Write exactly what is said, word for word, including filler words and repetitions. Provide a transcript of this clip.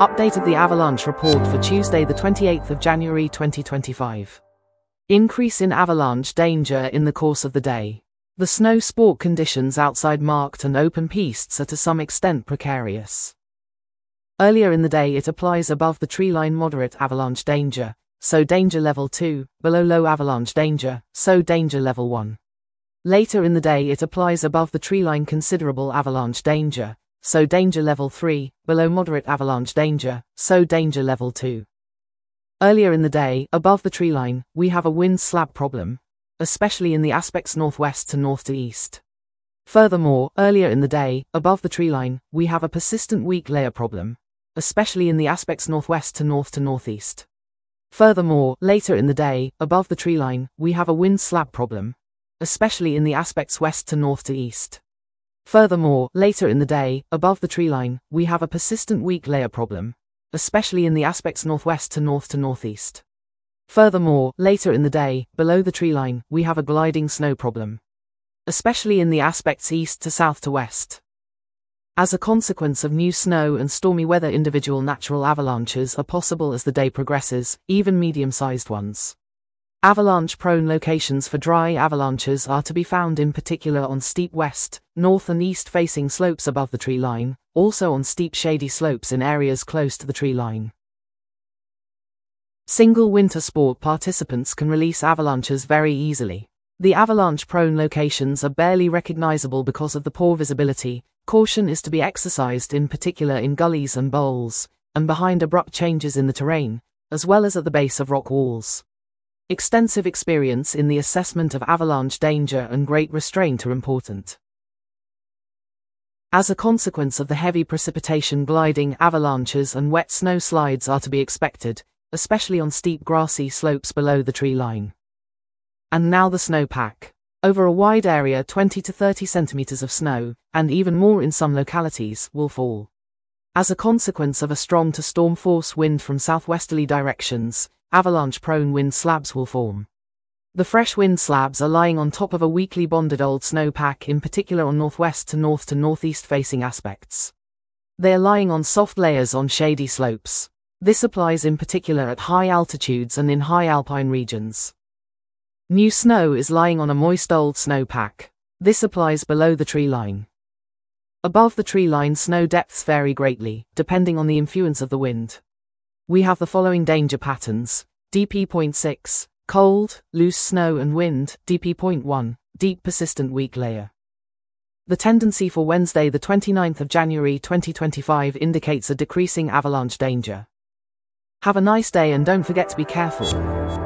Update of the avalanche report for Tuesday the twenty-eighth of January twenty twenty-five. Increase in avalanche danger in the course of the day. The snow sport conditions outside marked and open pistes are to some extent precarious. Earlier in the day it applies above the treeline moderate avalanche danger, so danger level two, below low avalanche danger, so danger level one. Later in the day it applies above the treeline considerable avalanche danger, so danger level three, below moderate avalanche danger, so danger level two. Earlier in the day, above the treeline, we have a wind slab problem, especially in the aspects northwest to north to east. Furthermore, earlier in the day, above the treeline, we have a persistent weak layer problem, especially in the aspects northwest to north to northeast. Furthermore, later in the day, above the treeline, we have a wind slab problem, especially in the aspects west to north to east. Furthermore, later in the day, above the treeline, we have a persistent weak layer problem, especially in the aspects northwest to north to northeast. Furthermore, later in the day, below the treeline, we have a gliding snow problem, especially in the aspects east to south to west. As a consequence of new snow and stormy weather, individual natural avalanches are possible as the day progresses, even medium-sized ones. Avalanche-prone locations for dry avalanches are to be found in particular on steep west, north and east-facing slopes above the tree line, also on steep shady slopes in areas close to the tree line. Single winter sport participants can release avalanches very easily. The avalanche-prone locations are barely recognizable because of the poor visibility. Caution is to be exercised in particular in gullies and bowls, and behind abrupt changes in the terrain, as well as at the base of rock walls. Extensive experience in the assessment of avalanche danger and great restraint are important. As a consequence of the heavy precipitation, gliding avalanches and wet snow slides are to be expected, especially on steep grassy slopes below the tree line. And now the snowpack. Over a wide area, twenty to thirty centimeters of snow, and even more in some localities, will fall. As a consequence of a strong to storm force wind from southwesterly directions, avalanche-prone wind slabs will form. The fresh wind slabs are lying on top of a weakly bonded old snowpack, in particular on northwest to north to northeast facing aspects. They are lying on soft layers on shady slopes. This applies in particular at high altitudes and in high alpine regions. New snow is lying on a moist old snowpack. This applies below the tree line. Above the tree line, snow depths vary greatly, depending on the influence of the wind. We have the following danger patterns: D P zero point six, cold, loose snow and wind; D P zero point one, deep persistent weak layer. The tendency for Wednesday the twenty-ninth of January twenty twenty-five indicates a decreasing avalanche danger. Have a nice day and don't forget to be careful.